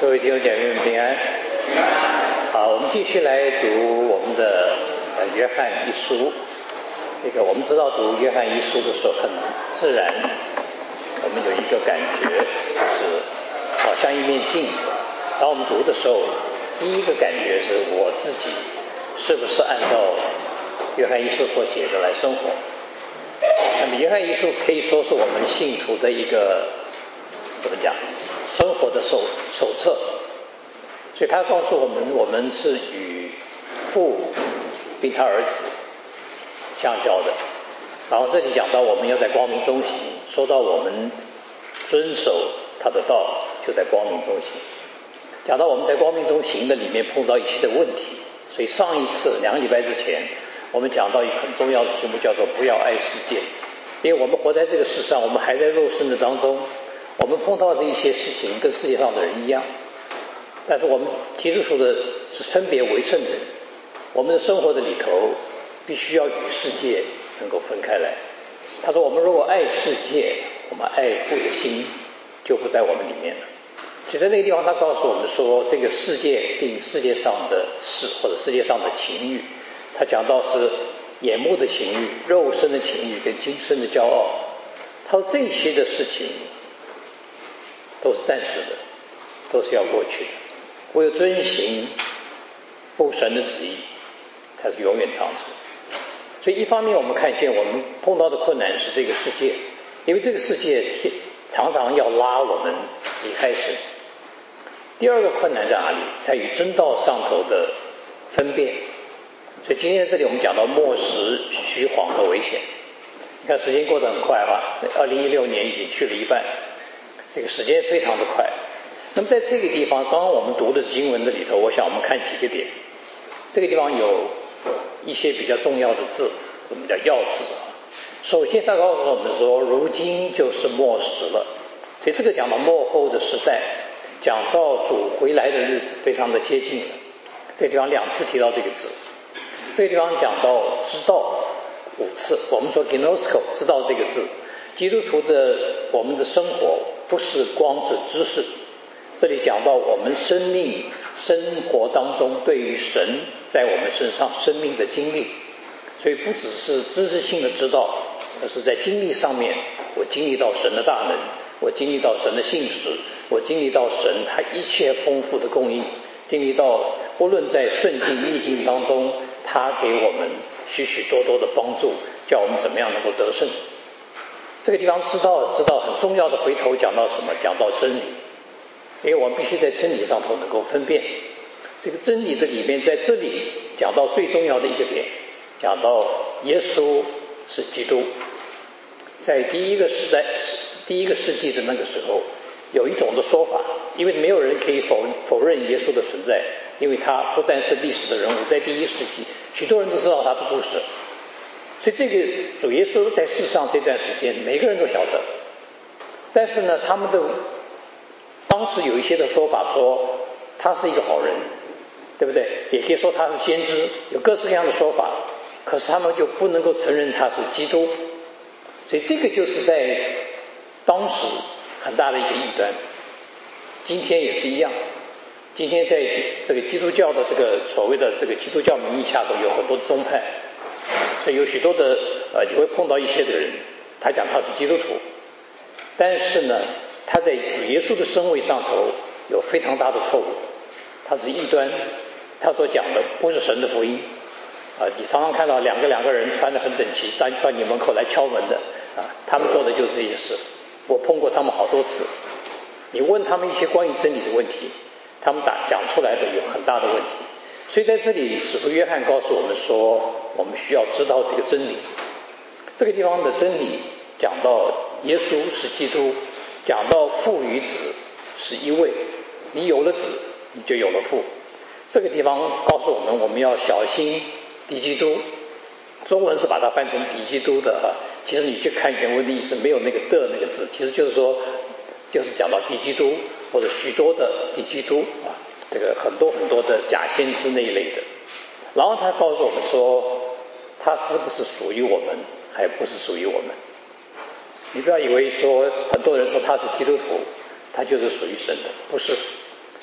各位弟兄姐妹们平安。好，我们继续来读我们的约翰一书。我们知道读约翰一书的时候，很自然，我们有一个感觉，就是好像一面镜子。当我们读的时候，第一个感觉是我自己是不是按照约翰一书所写的来生活。那么约翰一书可以说是我们信徒的一个怎么讲，生活的手册。所以他告诉我们，我们是与父并他儿子相交的。然后这里讲到我们要在光明中行，说到我们遵守他的道，就在光明中行。讲到我们在光明中行的里面碰到一些的问题，所以上一次2个礼拜之前，我们讲到一个很重要的题目，叫做不要爱世界。因为我们活在这个世上，我们还在肉身的当中，我们碰到的一些事情跟世界上的人一样，但是我们基督徒的是分别为圣的人，我们的生活的里头必须要与世界能够分开来。他说我们如果爱世界，我们爱父的心就不在我们里面了。所以在那个地方他告诉我们说，这个世界并世界上的事或者世界上的情欲，他讲到是眼目的情欲、肉身的情欲跟今生的骄傲。他说这些的事情都是暂时的，都是要过去的，唯有遵行父神的旨意才是永远长存。所以一方面我们看见我们碰到的困难是这个世界，因为这个世界常常要拉我们离开神。第二个困难在哪里？在于真道上头的分辨。所以今天这里我们讲到默识虚谎的危险。你看时间过得很快2016年已经去了一半，这个时间非常的快。那么在这个地方，刚刚我们读的经文的里头，我想我们看几个点。这个地方有一些比较重要的字，我们叫要字。首先他告诉我们说，如今就是末时了。所以这个讲到末后的时代，讲到主回来的日子非常的接近了。这个地方2次提到这个字。这个地方讲到知道5次，我们说 gnosko 知道这个字。基督徒的我们的生活不是光是知识，这里讲到我们生命生活当中对于神在我们身上生命的经历，所以不只是知识性的知道，而是在经历上面，我经历到神的大能，我经历到神的信实，我经历到神他一切丰富的供应，经历到不论在顺境逆境当中，他给我们许许多多的帮助，叫我们怎么样能够得胜。这个地方知道很重要的，回头讲到什么？讲到真理。因为我们必须在真理上头能够分辨。这个真理的里面，在这里讲到最重要的一个点，讲到耶稣是基督。在第一个世纪的那个时候，有一种的说法，因为没有人可以否认耶稣的存在，因为他不但是历史的人物，在第1世纪许多人都知道他的故事。所以这个主耶稣在世上这段时间每个人都晓得，但是呢，他们的当时有一些的说法说他是一个好人，对不对？也可以说他是先知，有各式各样的说法，可是他们就不能够承认他是基督。所以这个就是在当时很大的一个异端，今天也是一样。今天在这个基督教的这个所谓的这个基督教名义下头有很多宗派，所以有许多的你会碰到一些的人，他讲他是基督徒，但是呢，他在主耶稣的身位上头有非常大的错误，他是异端，他所讲的不是神的福音。你常常看到两个人穿得很整齐到你门口来敲门的他们做的就是这些事。我碰过他们好多次，你问他们一些关于真理的问题，他们讲出来的有很大的问题。所以在这里使徒约翰告诉我们说，我们需要知道这个真理。这个地方的真理讲到耶稣是基督，讲到父与子是一位，你有了子你就有了父。这个地方告诉我们，我们要小心敌基督。中文是把它翻成敌基督的其实你去看原文的意思没有那个的那个字，其实就是说就是讲到敌基督或者许多的敌基督这个很多的假先知那一类的。然后他告诉我们说，他是不是属于我们，还不是属于我们。你不要以为说很多人说他是基督徒，他就是属于神的，不是。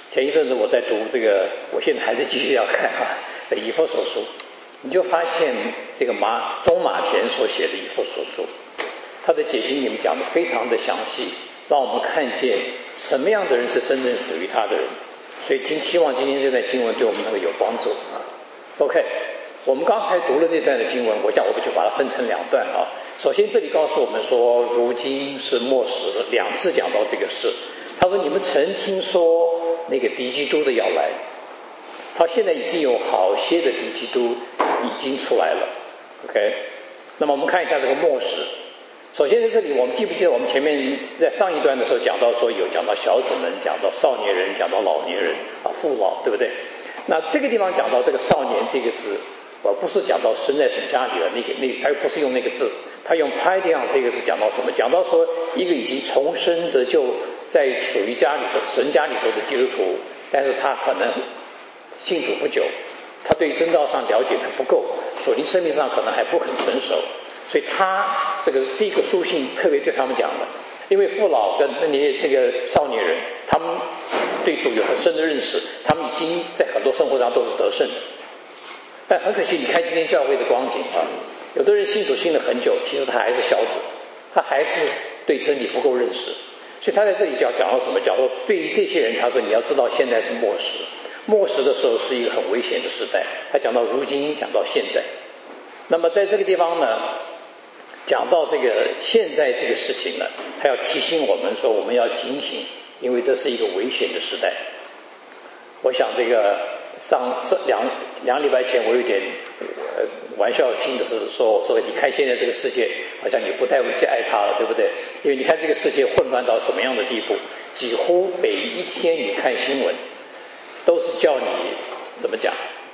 前一阵子我在读这个，我现在还是继续要看这以弗所书，你就发现这个中马田所写的以弗所书，他的解经里面讲的非常的详细，让我们看见什么样的人是真正属于他的人。所以希望今天这段经文对我们能够有帮助OK， 我们刚才读了这段的经文，我想我们就把它分成两段首先这里告诉我们说，如今是末时了，2次讲到这个事。他说你们曾听说那个敌基督的要来，他现在已经有好些的敌基督已经出来了 OK， 那么我们看一下这个末时。首先在这里我们记不记得我们前面在上一段的时候讲到说，有讲到小子们，讲到少年人，讲到老年人父老，对不对？那这个地方讲到这个少年这个字，不是讲到生在神家里了，他又不是用那个字，他用 paidion 这个字讲到什么？讲到说一个已经重生得救在属于家里头神家里头的基督徒，但是他可能信主不久，他对真道上了解还不够，属灵生命上可能还不很成熟，所以他这个是一个书信特别对他们讲的。因为父老跟那些这个少年人，他们对主有很深的认识，他们已经在很多生活上都是得胜的。但很可惜，你看今天教会的光景有的人信主信了很久，其实他还是小子，他还是对真理不够认识。所以他在这里讲到什么？讲到对于这些人，他说你要知道现在是末时，末时的时候是一个很危险的时代。他讲到如今，讲到现在。那么在这个地方呢，讲到这个现在这个事情呢，他要提醒我们说我们要警醒，因为这是一个危险的时代。我想这个两礼拜前我有点玩笑性的是说你看现在这个世界好像你不太会去爱它了，对不对？因为你看这个世界混乱到什么样的地步，几乎每一天你看新闻都是叫你怎么讲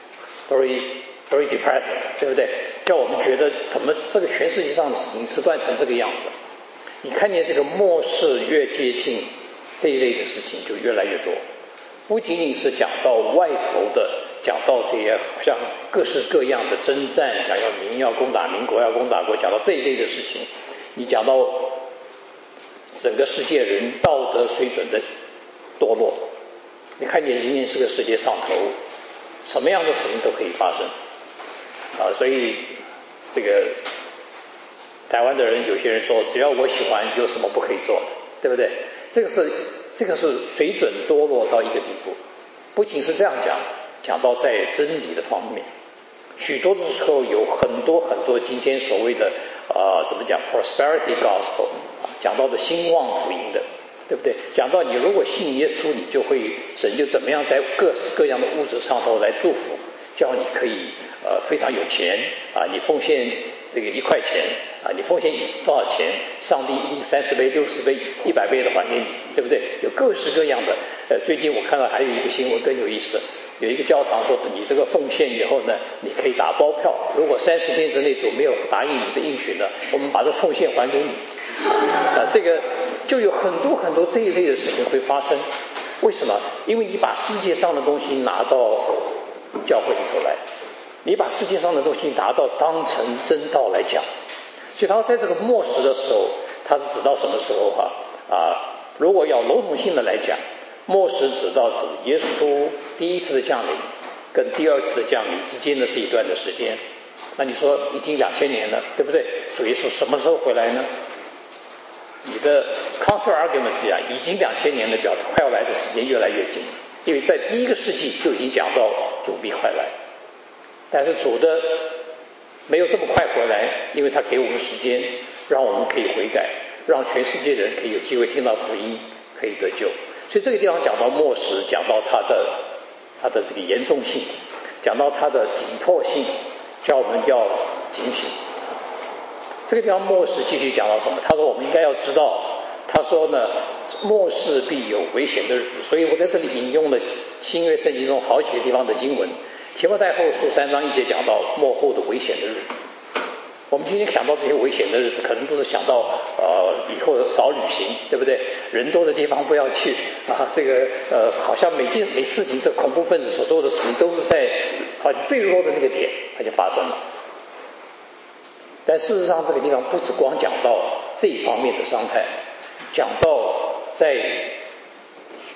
very depressing， 对不对？叫我们觉得怎么这个全世界上的事情是乱成这个样子。你看见这个末世越接近，这一类的事情就越来越多，不仅仅是讲到外头的，讲到这些好像各式各样的征战，讲要民要攻打民，国要攻打国，讲到这一类的事情，你讲到整个世界人道德水准的堕落，你看见今天这个世界上头什么样的事情都可以发生所以这个台湾的人有些人说，只要我喜欢，有什么不可以做的，对不对？这个是水准堕落到一个地步。不仅是这样讲到在真理的方面，许多的时候有很多今天所谓的怎么讲 prosperity gospel 讲到的兴旺福音的，对不对？讲到你如果信耶稣，你就会神就怎么样在各式各样的物质上头来祝福，叫你可以非常有钱你奉献这个1块钱你奉献多少钱，上帝一定30倍、60倍、100倍的还给你，对不对？有各式各样的最近我看到还有一个新闻更有意思，有一个教堂说你这个奉献以后呢，你可以打包票，如果30天之内主没有答应你的应许呢，我们把这奉献还给你这个就有很多这一类的事情会发生。为什么？因为你把世界上的东西拿到教会里头来，你把世界上的东西拿到当成真道来讲。所以他在这个末时的时候，他是指到什么时候如果要笼统性的来讲，末时指到主耶稣第一次的降临跟第二次的降临之间的这一段的时间。那你说已经2000年了，对不对？主耶稣什么时候回来呢？你的 counter argument 是已经2000年的表快要来的时间越来越近，因为在第1个世纪就已经讲到主必快来，但是主的没有这么快回来，因为他给我们时间，让我们可以悔改，让全世界人可以有机会听到福音，可以得救。所以这个地方讲到末时，讲到它的这个严重性，讲到它的紧迫性，叫我们要警醒。这个地方末世继续讲到什么？他说我们应该要知道，他说呢，末世必有危险的日子。所以我在这里引用了新约圣经中好几个地方的经文。提摩太后书3章1节讲到末后的危险的日子。我们今天想到这些危险的日子，可能都是想到以后少旅行，对不对？人多的地方不要去这个好像每事情，这恐怖分子所做的事情都是在最弱的那个点它就发生了。但事实上这个地方不只光讲到这一方面的伤害，讲到在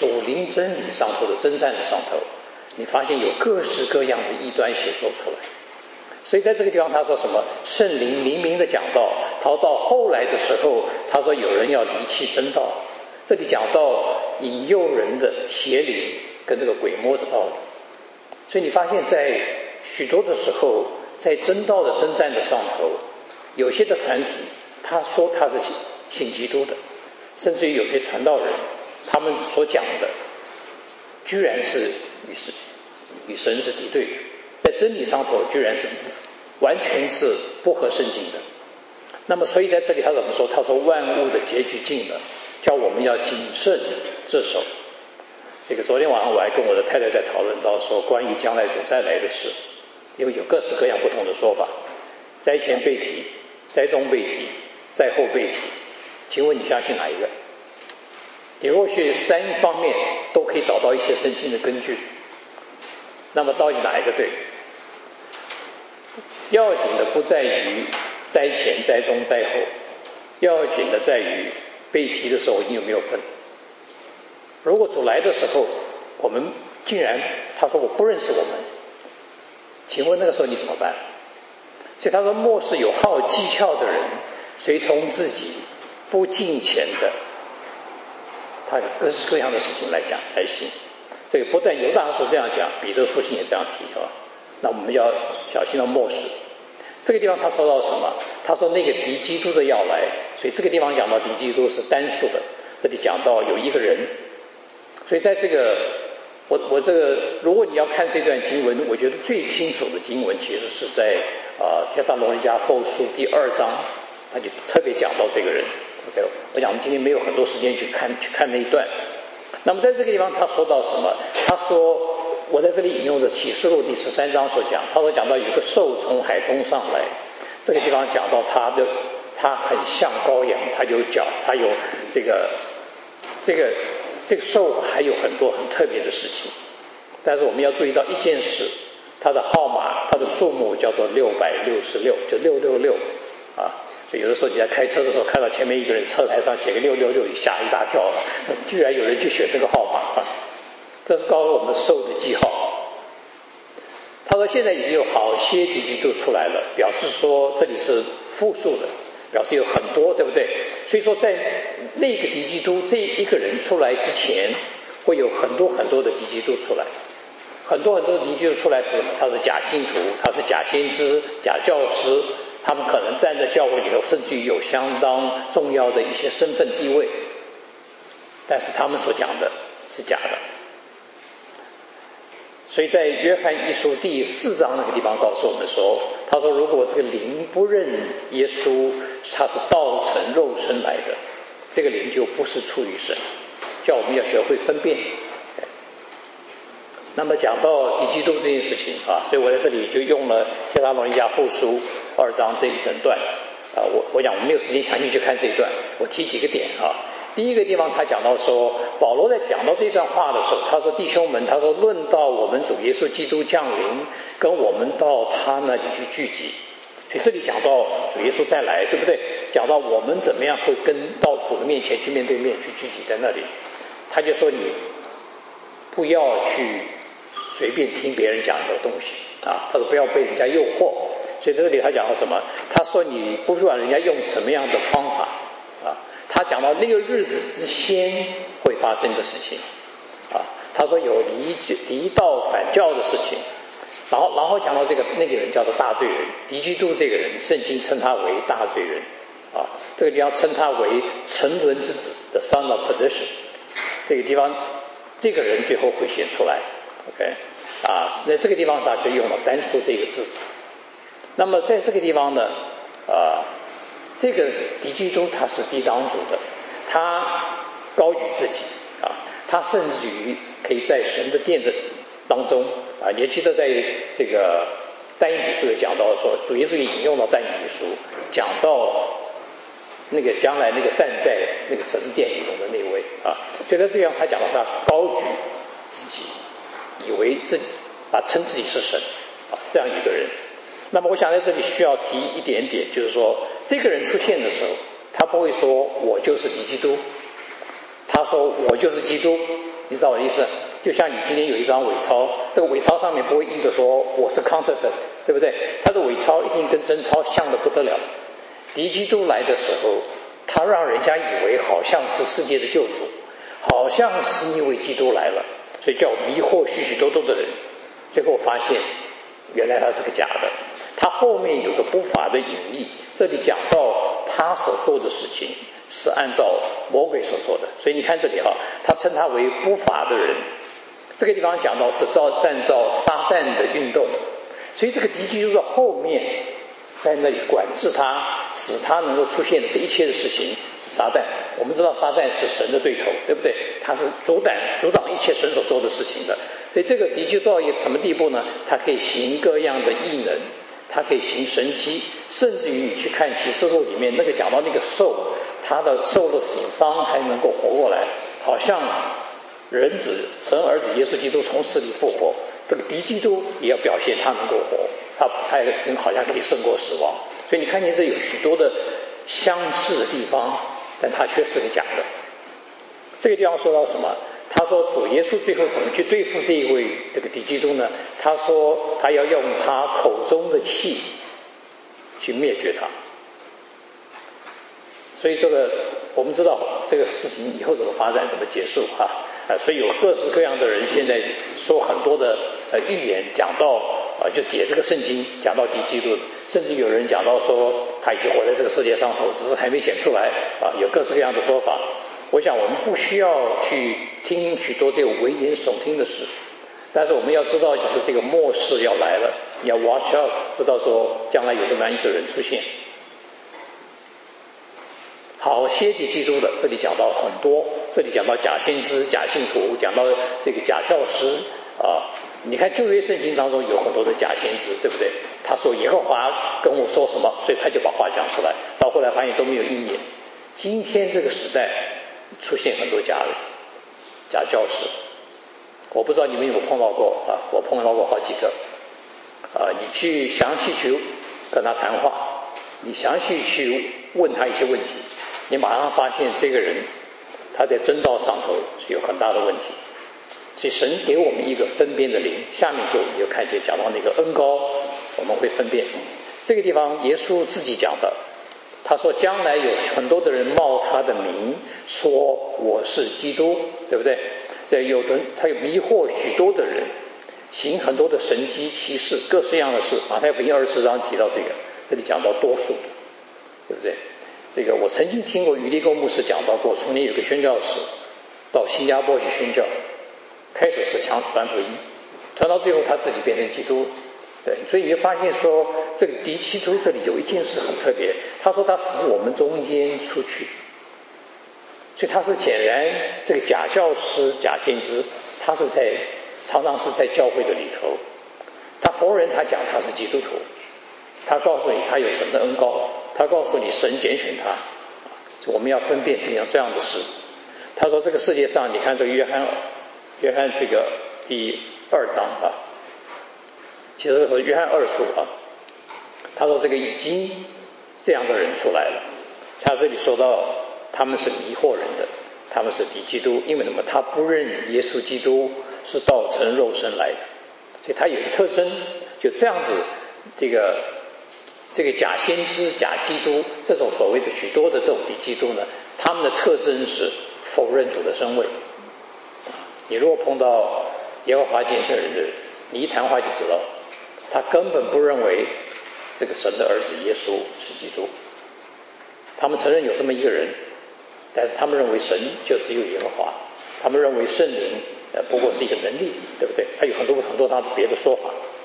属灵真理上头的征战的上头，你发现有各式各样的异端邪说出来。所以在这个地方他说什么？圣灵明明的讲到，他到后来的时候，他说有人要离弃真道。这里讲到引诱人的邪灵跟这个鬼魔的道理。所以你发现在许多的时候，在真道的征战的上头，有些的团体他说他是信基督的，甚至于有些传道人他们所讲的居然是与神是敌对的，在真理上头居然是完全是不合圣经的。那么所以在这里他怎么说？他说万物的结局近了，叫我们要谨慎自守。这个昨天晚上我还跟我的太太在讨论到说关于将来主再来的事，因为有各式各样不同的说法，灾前被提，灾中被提，灾后被提，请问你相信哪一个？你若是三方面都可以找到一些圣经的根据，那么到底哪一个对？要紧的不在于灾前、灾中、灾后，要紧的在于被提的时候你有没有分。如果主来的时候，我们竟然他说我不认识我们，请问那个时候你怎么办？所以他说末世有好讥诮的人，随从自己不敬虔的，他有各式各样的事情来讲来行。这个不但犹大书这样讲，彼得书信也这样提啊。那我们要小心到末世。这个地方他说到什么？他说那个敌基督的要来，所以这个地方讲到敌基督是单数的，这里讲到有一个人。所以在这个我这个如果你要看这段经文，我觉得最清楚的经文其实是在帖撒罗尼迦后书第2章，他就特别讲到这个人。OK， 我想我们今天没有很多时间去看那一段。那么在这个地方他说到什么？他说我在这里引用的启示录第13章所讲，他说讲到有一个兽从海中上来，这个地方讲到他很像羔羊，他有角，他有这个兽还有很多很特别的事情。但是我们要注意到一件事，它的号码，它的数目叫做666，就666啊。所以有的时候你在开车的时候看到前面一个人车牌上写个666，吓一大跳，但是居然有人去选这个号码啊，这是告诉我们兽的记号。他说现在已经有好些敌基督出来了，表示说这里是复数的，表示有很多，对不对？所以说在那个敌基督这一个人出来之前，会有很多很多的敌基督出来，很多很多的敌基督出来是什么？他是假信徒，他是假先知、假教师，他们可能站在教会里头，甚至于有相当重要的一些身份地位，但是他们所讲的是假的。所以在约翰一书第4章那个地方告诉我们说，他说如果这个灵不认耶稣，他是道成肉身来的，这个灵就不是出于神，叫我们要学会分辨。那么讲到敌基督这件事情啊，所以我在这里就用了帖撒罗尼迦后书2章这一整段啊，我讲我没有时间详细去看这一段，我提几个点啊。第一个地方他讲到说，保罗在讲到这段话的时候，他说弟兄们，他说论到我们主耶稣基督降临，跟我们到他那里去聚集。所以这里讲到主耶稣再来，对不对？讲到我们怎么样会跟到主的面前去面对面去聚集在那里，他就说你不要去随便听别人讲的东西啊，他说不要被人家诱惑。所以这里他讲到什么？他说你不管人家用什么样的方法啊，他讲到那个日子之先会发生的事情啊，他说有离道反教的事情，然后讲到那个人叫做大罪人，敌基督这个人，圣经称他为大罪人啊，这个地方称他为沉沦之子的 son of perdition， 这个地方这个人最后会显出来 ，OK 啊，那这个地方他就用了单数这个字。那么在这个地方呢，这个敌基督他是抵挡主的，他高举自己啊，他甚至于可以在神的殿的当中啊，你还记得在这个但以理书有讲到说，主耶稣也引用到但以理书，讲到那个将来那个站在那个神殿里中的那位啊，所以在这样他讲到他高举自己，以为称自己是神啊，这样一个人。那么我想在这里需要提一点点，就是说这个人出现的时候，他不会说我就是敌基督，他说我就是基督你知道我的意思？就像你今天有一张伪钞，这个伪钞上面不会印着说我是 counterfeit， 对不对？它的伪钞一定跟真钞像的不得了。敌基督来的时候，他让人家以为好像是世界的救主，好像是一位基督来了，所以叫迷惑许许多多的人。最后发现原来他是个假的，他后面有个不法的隐意，这里讲到他所做的事情是按照魔鬼所做的，所以你看这里他称他为不法的人。这个地方讲到是按照撒旦的运动，所以这个敌基督的后面在那里管制他，使他能够出现的这一切的事情是撒旦。我们知道撒旦是神的对头，对不对？他是阻挡一切神所做的事情的。所以这个敌基督到一个什么地步呢？他可以行各样的异能，他可以行神迹，甚至于你去看启示录里面那个讲到那个兽，他的受了死伤还能够活过来，好像人子神儿子耶稣基督从死里复活，这个敌基督也要表现他能够活，他也好像可以胜过死亡。所以你看见这有许多的相似的地方，但他却是个假的。这个地方说到什么？他说主耶稣最后怎么去对付这一位这个敌基督呢？他说他要用他口中的气去灭绝他。所以这个我们知道这个事情以后怎么发展怎么结束所以有各式各样的人现在说很多的预言，讲到就解这个圣经，讲到敌基督，甚至有人讲到说他已经活在这个世界上头，只是还没显出来有各式各样的说法。我想我们不需要去听许多这个危言耸听的事，但是我们要知道就是这个末世要来了，你要 watch out， 知道说将来有这么样一个人出现。好些敌基督的，这里讲到很多，这里讲到假先知、假信徒，讲到这个假教师你看旧约圣经当中有很多的假先知，对不对？他说耶和华跟我说什么，所以他就把话讲出来，到后来发现都没有应验。今天这个时代出现很多假教师，我不知道你们有没有碰到过我碰到过好几个你去详细去跟他谈话，你详细去问他一些问题，你马上发现这个人他在真道上头是有很大的问题。所以神给我们一个分辨的灵，下面就看见讲到那个恩膏，我们会分辨。这个地方耶稣自己讲的，他说将来有很多的人冒他的名说我是基督，对不对？他有迷惑许多的人，行很多的神迹奇事，各式样的事。马太福音24章提到这个，这里讲到多数，对不对？这个我曾经听过余立功牧师讲到过，从前有个宣教士到新加坡去宣教，开始是传福音，传到最后他自己变成基督。对，所以你就发现说这个敌基督这里有一件事很特别，他说他从我们中间出去，所以他是显然这个假教师、假先知，他是常常是在教会的里头，他逢人他讲他是基督徒，他告诉你他有神的恩膏，他告诉你神拣选他，我们要分辨这样的事。他说这个世界上，你看这个约翰这个第2章其实和约翰2书他说这个已经这样的人出来了。他这里说到他们是迷惑人的，他们是敌基督，因为什么？他不认耶稣基督是道成肉身来的，所以他有一个特征，就这样子，这个假先知、假基督，这种所谓的许多的这种敌基督呢，他们的特征是否认主的身位。你如果碰到耶和华见证人的人，你一谈话就知道，他根本不认为这个神的儿子耶稣是基督。他们承认有这么一个人，但是他们认为神就只有耶和华，他们认为圣灵不过是一个能力，对不对？他有很多他的别的说法。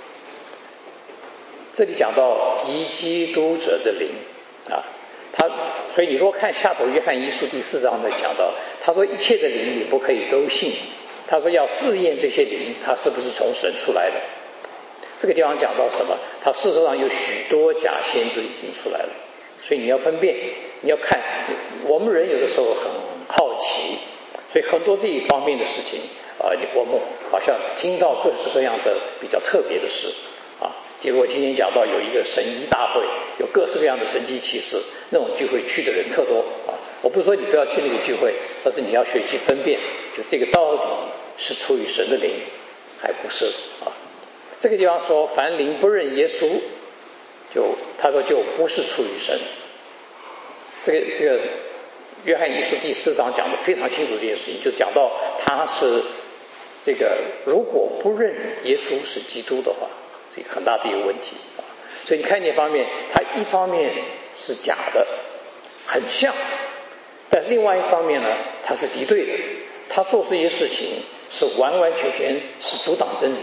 这里讲到敌基督者的灵所以你如果看下头约翰1书第4章的讲到，他说一切的灵你不可以都信，他说要试验这些灵他是不是从神出来的。这个地方讲到什么？他事实上有许多假先知已经出来了，所以你要分辨，你要看。我们人有的时候很好奇，所以很多这一方面的事情我们好像听到各式各样的比较特别的事比如我今天讲到有一个神医大会，有各式各样的神迹奇事，那种聚会去的人特多啊。我不是说你不要去那个聚会，而是你要学习分辨，就这个到底是出于神的灵还不是啊。这个地方说凡灵不认耶稣，他说就不是出于神。这个约翰一书第4章讲的非常清楚这件事情，就讲到他是这个如果不认耶稣是基督的话，这个很大的一个问题啊。所以你看这方面，他一方面是假的，很像，但另外一方面呢，他是敌对的，他做这些事情是完完全全是阻挡真理。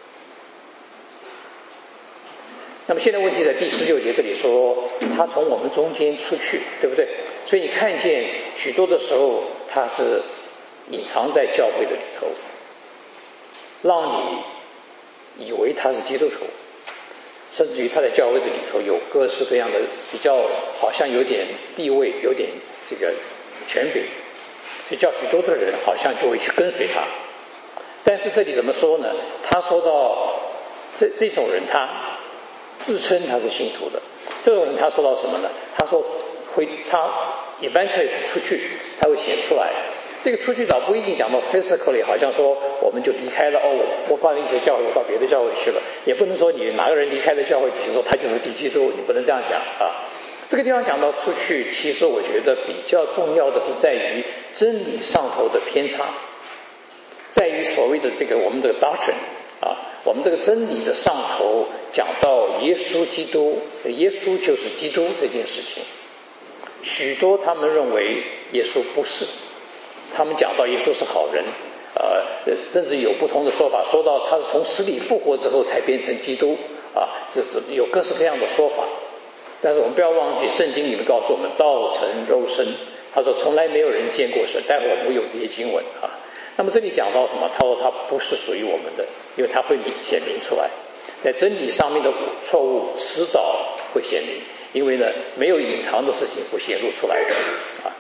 那么现在问题在第16节这里说，他从我们中间出去，对不对？所以你看见许多的时候，他是隐藏在教会的里头，让你以为他是基督徒，甚至于他在教会的里头有各式各样的比较好像有点地位，有点这个权柄，就叫许多的人好像就会去跟随他。但是这里怎么说呢？他说到这种人，他自称他是信徒的，这种人他说到什么呢？他说他eventually出去，他会显出来。这个出去倒不一定讲到 physically， 好像说我们就离开了我搬了一些教会，我到别的教会去了，也不能说你哪个人离开了教会，你就说他就是敌基督，你不能这样讲啊。这个地方讲到出去，其实我觉得比较重要的是在于真理上头的偏差，在于所谓的这个我们这个 doctrine 啊，我们这个真理的上头讲到耶稣基督，耶稣就是基督这件事情，许多他们认为耶稣不是，他们讲到耶稣是好人，甚至有不同的说法，说到他是从死里复活之后才变成基督啊，这是有各式各样的说法。但是我们不要忘记，圣经里面告诉我们道成肉身，他说从来没有人见过神，待会我们会有这些经文啊。那么这里讲到什么？他说他不是属于我们的，因为他会显明出来，在真理上面的错误迟早会显明，因为呢没有隐藏的事情会显露出来的啊。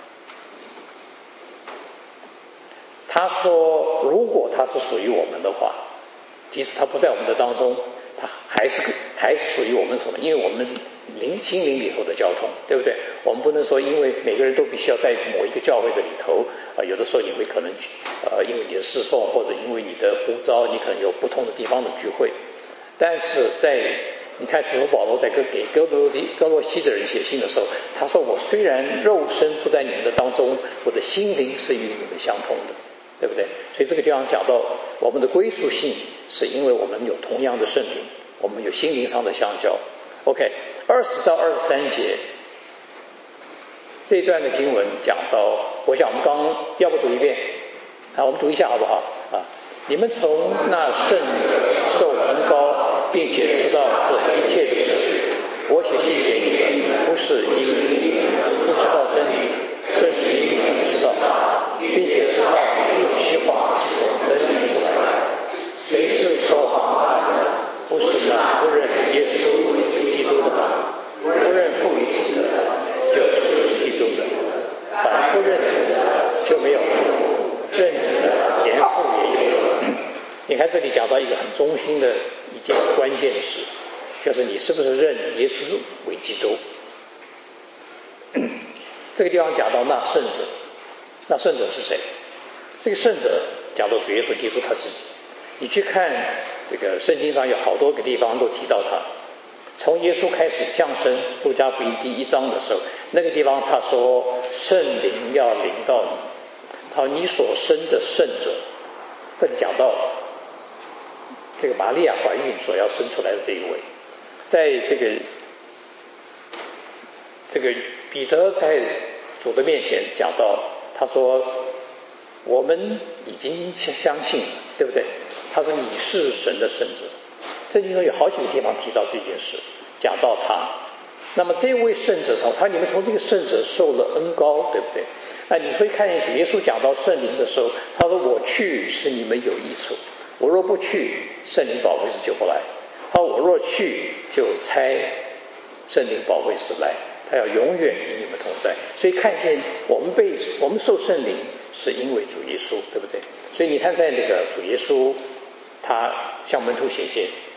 他说如果他是属于我们的话，即使他不在我们的当中，他还是属于我们什么？因为我们心灵里头的交通，对不对？我们不能说因为每个人都必须要在某一个教会这里头有的时候你会可能因为你的侍奉或者因为你的呼召，你可能有不同的地方的聚会。但是你看使徒保罗在给哥罗西的人写信的时候，他说我虽然肉身不在你们的当中，我的心灵是与你们相通的，对不对？所以这个地方讲到我们的归属性是因为我们有同样的圣灵，我们有心灵上的相交。 OK， 20到23节这一段的经文讲到，我想我们刚要不读一遍啊，我们读一下好不好啊？你们从那圣受恩膏，并且知道这一切的事，我写信给你们，不是因你们不知道真理，正是因你们知道，并且知道没有虚谎是从真理出来的。谁是说谎话的？不是那不认耶稣为基督的吗？不认父与子的，就是基督的。凡不认子的，就没有父；认子的，连父也有。你看这里讲到一个很中心的一件关键的事，就是你是不是认耶稣为基督。这个地方讲到那圣者，那圣者是谁？这个圣者讲到主耶稣基督他自己。你去看这个圣经上有好多个地方都提到他，从耶稣开始降生，路加福音第1章的时候，那个地方他说圣灵要临到你，他说你所生的圣者，这里讲到这个玛利亚怀孕所要生出来的这一位，在这个彼得在主的面前讲到，他说我们已经相信了，对不对？他说你是神的圣者。圣经中有好几个地方提到这件事，讲到他。那么这位圣者上，你们从这个圣者受了恩膏，对不对？你会看见主耶稣讲到圣灵的时候，他说我去是你们有益处，我若不去，圣灵保惠师就不来。他说我若去，就差圣灵保惠师来，他要永远与你们同在。所以看见我们受圣灵是因为主耶稣，对不对？所以你看在那个主耶稣他向门徒显现，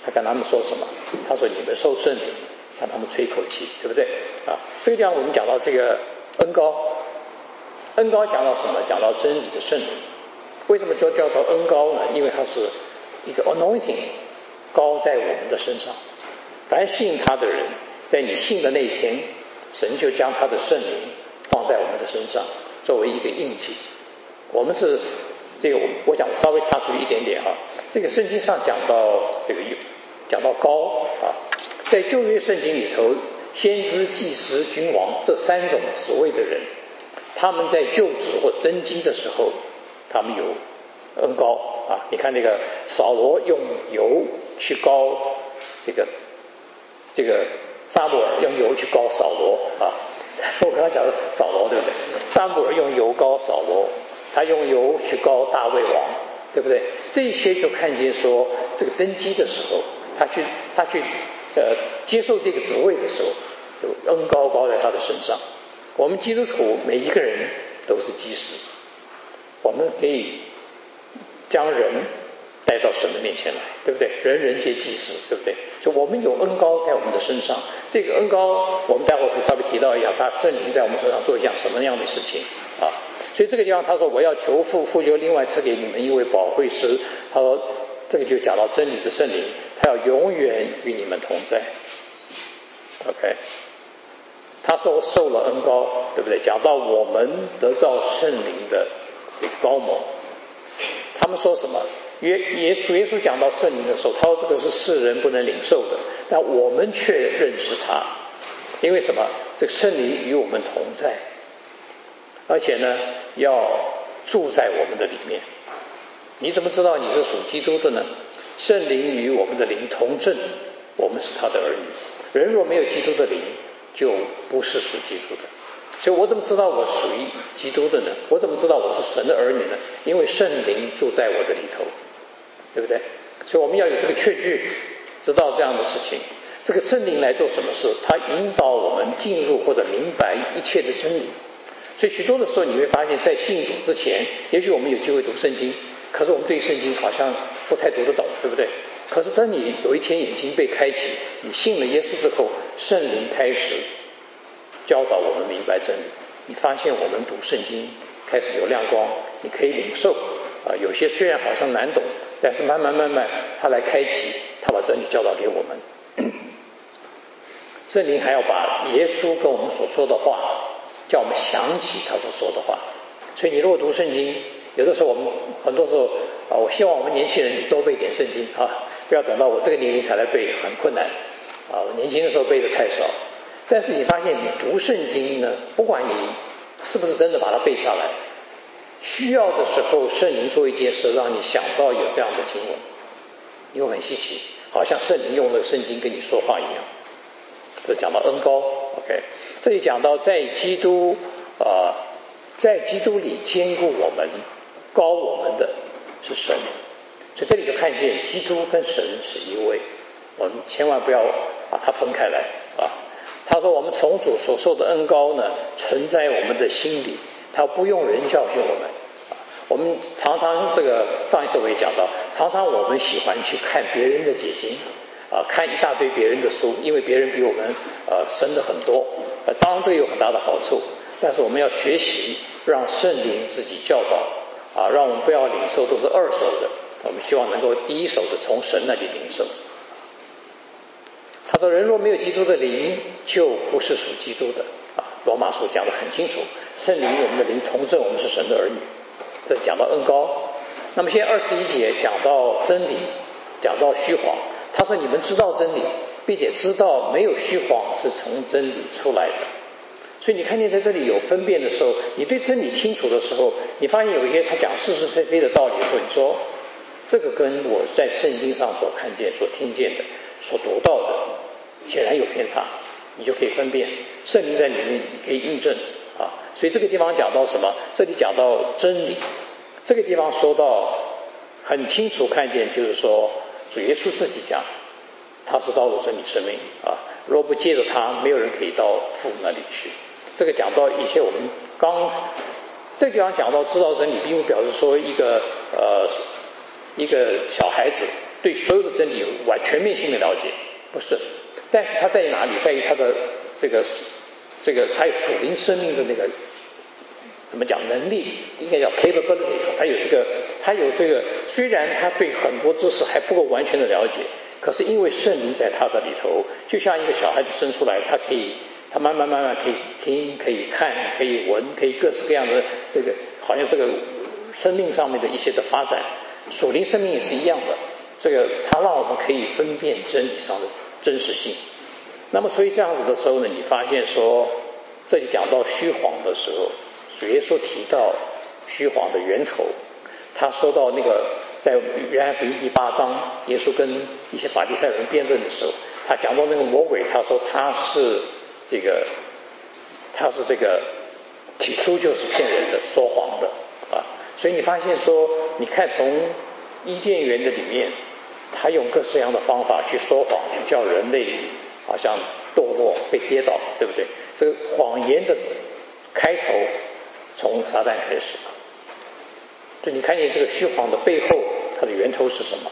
他跟他们说什么？他说你们受圣灵，向他们吹口气，对不对？这个地方我们讲到这个恩膏，恩膏讲到什么？讲到真理的圣灵。为什么就叫做恩膏呢？因为它是一个 anointing 膏在我们的身上。凡信他的人，在你信的那一天，神就将他的圣灵放在我们的身上，作为一个印记。我们是这个，我想稍微插出一点点这个圣经上讲到这个讲到膏在旧约圣经里头，先知、祭司、君王这三种职位的人，他们在就职或登基的时候，他们有恩膏你看那个扫罗用油去膏这个撒母耳用油去膏扫罗我刚刚讲的扫罗对不对？撒母耳用油膏扫罗，他用油去膏大卫王，对不对？这些就看见说，这个登基的时候，他去接受这个职位的时候，有恩膏膏在他的身上。我们基督徒每一个人都是祭司，我们可以将人带到神的面前来，对不对？人人皆祭司，对不对？就我们有恩膏在我们的身上，这个恩膏我们待会儿会稍微提到一下，他圣灵在我们身上做一项什么样的事情所以这个地方他说我要求父，父就另外赐给你们一位保惠师。他说这个就讲到真理的圣灵，他要永远与你们同在。 OK， 他说受了恩膏，对不对？讲到我们得到圣灵的这个膏抹，他们说什么？耶稣讲到圣灵的时候，他说这个是世人不能领受的，但我们却认识他，因为什么？这个圣灵与我们同在，而且呢要住在我们的里面。你怎么知道你是属基督的呢？圣灵与我们的灵同证，我们是他的儿女。人若没有基督的灵，就不是属基督的。所以我怎么知道我属于基督的呢？我怎么知道我是神的儿女呢？因为圣灵住在我的里头，对不对？所以我们要有这个确据，知道这样的事情。这个圣灵来做什么事？他引导我们进入或者明白一切的真理。所以许多的时候你会发现，在信主之前，也许我们有机会读圣经，可是我们对圣经好像不太读得懂，对不对？可是当你有一天眼睛被开启，你信了耶稣之后，圣灵开始教导我们明白真理，你发现我们读圣经开始有亮光，你可以领受有些虽然好像难懂，但是慢慢他来开启，他把真理教导给我们。圣灵还要把耶稣跟我们所说的话叫我们想起他所说的话。所以你如果读圣经，有的时候我们很多时候我希望我们年轻人你多背点圣经不要等到我这个年龄才来背，很困难我年轻的时候背的太少。但是你发现你读圣经呢，不管你是不是真的把它背下来，需要的时候圣灵做一件事让你想到有这样的经文，你会很稀奇，好像圣灵用了圣经跟你说话一样。这讲到恩膏 OK， 这里讲到在基督里坚固我们膏我们的是神，所以这里就看见基督跟神是一位，我们千万不要把它分开来他说我们从主所受的恩膏呢存在我们的心里，他不用人教训我们我们常常这个上一次我也讲到，常常我们喜欢去看别人的解经看一大堆别人的书，因为别人比我们深的很多当然这有很大的好处，但是我们要学习让圣灵自己教导让我们不要领受都是二手的，我们希望能够第一手的从神那里领受。他说人若没有基督的灵，就不是属基督的罗马书讲得很清楚，圣灵我们的灵同证我们是神的儿女，这讲到恩膏。那么现在21节讲到真理，讲到虚谎，他说你们知道真理，并且知道没有虚谎是从真理出来的。所以你看见在这里有分辨的时候，你对真理清楚的时候，你发现有一些他讲是是非非的道理的时候，你说这个跟我在圣经上所看见所听见的所读到的显然有偏差，你就可以分辨，圣灵在里面你可以印证所以这个地方讲到什么？这里讲到真理，这个地方说到很清楚看见，就是说主耶稣自己讲他是道路真理生命若不借着他，没有人可以到父那里去。这个讲到一些我们这个地方讲到知道真理，并不表示说一个小孩子对所有的真理有全面性的了解，不是。但是他在于哪里？在于他的这个他有属灵生命的那个怎么讲能力，应该叫 capability。他有这个，虽然他对很多知识还不够完全的了解，可是因为圣灵在他的里头，就像一个小孩子生出来，他慢慢可以听，可以看，可以闻，可以各式各样的这个，好像这个生命上面的一些的发展，属灵生命也是一样的。这个它让我们可以分辨真理上的真实性。那么所以这样子的时候呢，你发现说这里讲到虚谎的时候，主耶稣提到虚谎的源头，他说到那个在约翰福音第8章，耶稣跟一些法利赛人辩论的时候，他讲到那个魔鬼，他说他是这个起初就是骗人的，说谎的啊。所以你发现说，你看从伊甸园的里面，他用各式各样的方法去说谎，去叫人类好像堕落被跌倒，对不对？这个谎言的开头从撒旦开始，所以你看见这个虚谎的背后，它的源头是什么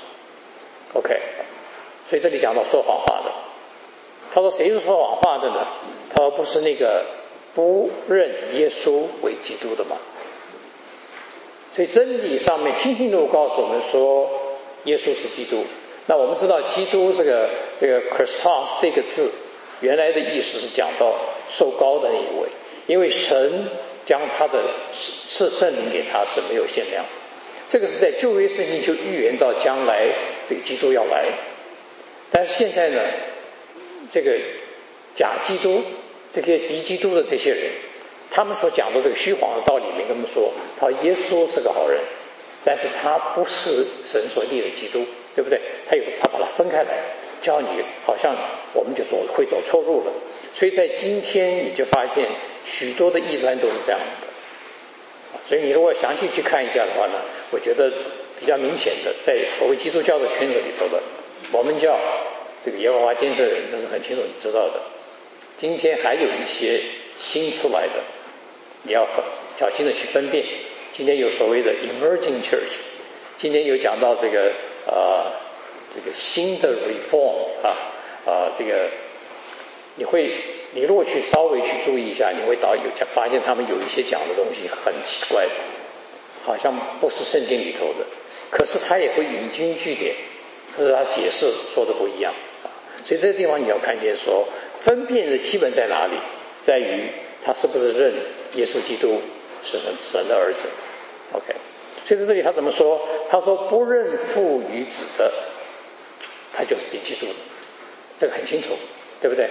？OK， 所以这里讲到说谎话的，他说谁是说谎话的呢？他说不是那个不认耶稣为基督的吗？所以真理上面清清楚楚告诉我们说，耶稣是基督。那我们知道基督这个 Christos 这个字，原来的意思是讲到受膏的那一位，因为神将他的赐圣灵给他是没有限量，这个是在旧约圣经就预言到将来这个基督要来。但是现在呢，这个假基督，这些敌基督的这些人，他们所讲的这个虚谎的道理里面跟我们说，他说耶稣是个好人，但是他不是神所立的基督，对不对？他把它分开来，教你好像我们就会走错路了。所以在今天你就发现许多的异端都是这样子的。所以你如果详细去看一下的话呢，我觉得比较明显的，在所谓基督教的圈子里头的，我们叫这个耶和华见证人，这是很清楚你知道的。今天还有一些新出来的，你要很小心的去分辨。今天有所谓的 emerging church， 今天有讲到这个新的 reform 这个你如果去稍微去注意一下，你会发现他们有一些讲的东西很奇怪的，好像不是圣经里头的，可是他也会引经据典，可是他解释说的不一样所以这个地方你要看见说，分辨的基本在哪里，在于他是不是认耶稣基督是神的儿子 OK。 所以在这里他怎么说？他说不认父与子的，他就是敌基督的，这个很清楚，对不对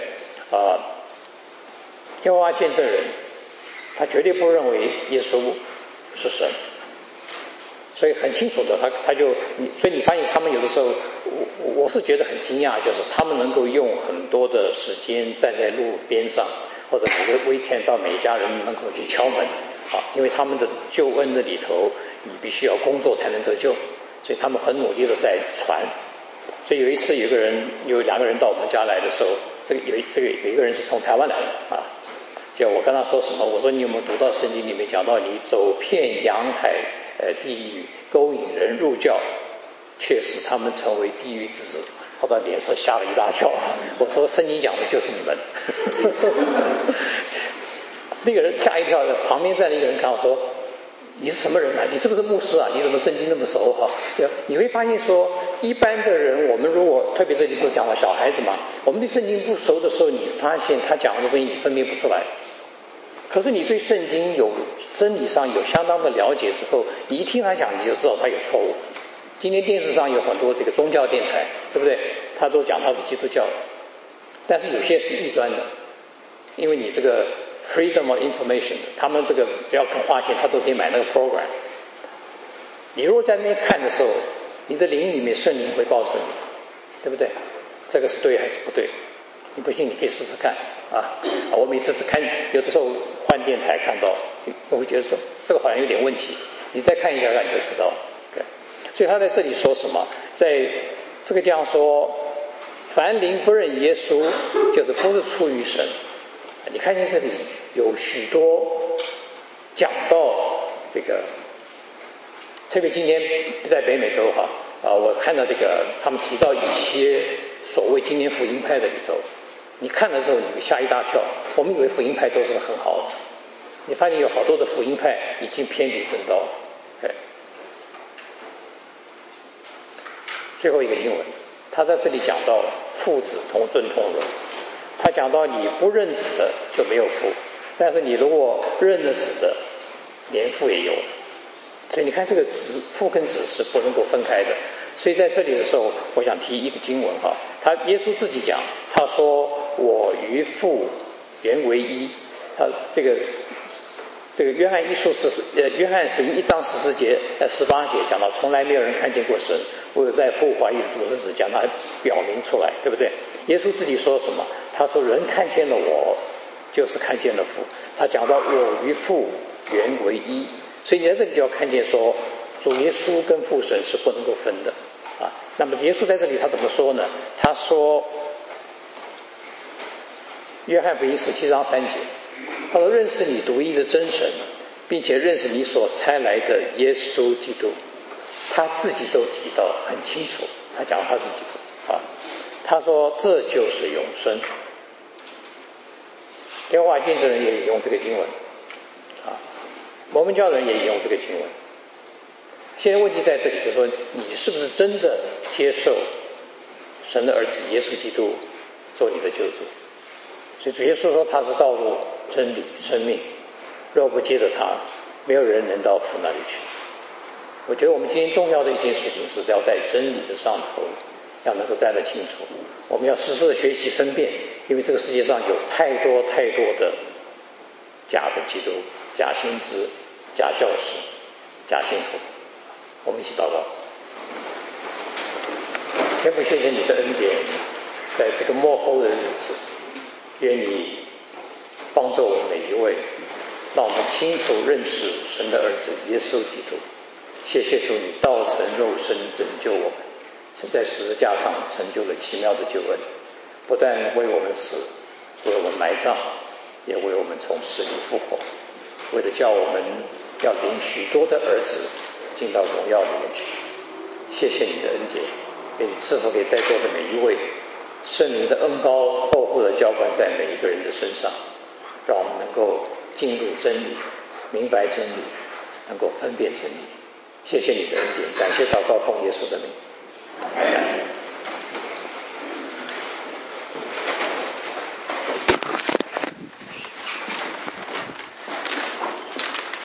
耶和华见证人他绝对不认为耶稣是神，所以很清楚的，所以你发现他们有的时候，我是觉得很惊讶，就是他们能够用很多的时间站在路边上，或者每个 weekend 到每家人门口去敲门因为他们的救恩的里头，你必须要工作才能得救，所以他们很努力的在传。所以有一次有2个人到我们家来的时候，有一个人是从台湾来的就我跟他说什么，我说你有没有读到圣经里面讲到你走遍洋海地狱，勾引人入教，却使他们成为地狱之子。他的脸色吓了一大跳，我说圣经讲的就是你们那个人吓一跳，旁边站的一个人看我说，你是什么人你是不是牧师啊？你怎么圣经那么熟你会发现说，一般的人，我们如果特别这里不是讲到小孩子嘛，我们对圣经不熟的时候，你发现他讲的东西你分辨不出来。可是你对圣经有真理上有相当的了解之后，你一听他讲，你就知道他有错误。今天电视上有很多这个宗教电台，对不对？他都讲他是基督教，但是有些是异端的，因为你这个 freedom of information， 他们这个只要肯花钱，他都可以买那个 program。你如果在那边看的时候，你的灵里面圣灵会告诉你，对不对？这个是对还是不对？你不信你可以试试看我每次看，有的时候换电台看到，我会觉得说这个好像有点问题，你再看一下你就知道。所以他在这里说什么？在这个地方说，凡灵不认耶稣，就是不是出于神。你看见这里有许多讲到这个，特别今天在北美洲我看到这个他们提到一些所谓今天福音派的里头，你看的时候你会吓一大跳。我们以为福音派都是很好的，你发现有好多的福音派已经偏离正道了。最后一个经文，他在这里讲到父子同尊同荣，他讲到你不认子的就没有父，但是你如果认了子的，连父也有。所以你看这个父跟子是不能够分开的。所以在这里的时候，我想提一个经文哈，耶稣自己讲，他说我与父原为一。他这个约翰福音1章14节18节讲到，从来没有人看见过神，唯有在父怀里的独生子将他表明出来，对不对？耶稣自己说什么？他说人看见了我，就是看见了父。他讲到我与父原为一。所以你在这里就要看见说，主耶稣跟父神是不能够分的啊。那么耶稣在这里他怎么说呢？他说，约翰福音17章3节，他说认识你独一的真神，并且认识你所差来的耶稣基督。他自己都提到很清楚，他讲他是基督啊。他说这就是永生。耶和华见证人也引用这个经文啊，摩门教人也引用这个经文。现在问题在这里，就是说你是不是真的接受神的儿子耶稣基督做你的救主？所以主耶稣说他是道路、真理、生命，若不接着他，没有人能到父那里去。我觉得我们今天重要的一件事情是要在真理的上头要能够站得清楚。我们要时时的学习分辨，因为这个世界上有太多的假的基督、假先知、假教师、假信徒。我们一起祷告。天父，谢谢你的恩典，在这个末后的日子，愿你帮助我们每一位，让我们清楚认识神的儿子耶稣基督。谢谢主，你道成肉身拯救我们，在十字架上成就了奇妙的救恩，不但为我们死，为我们埋葬，也为我们从死里复活，为了叫我们要领许多的儿子进到荣耀里面去。谢谢你的恩典，愿你赐福给在座的每一位，圣灵的恩膏厚厚的浇灌在每一个人的身上，让我们能够进入真理，明白真理，能够分辨真理。谢谢你的恩典，感谢祷告奉耶稣的名。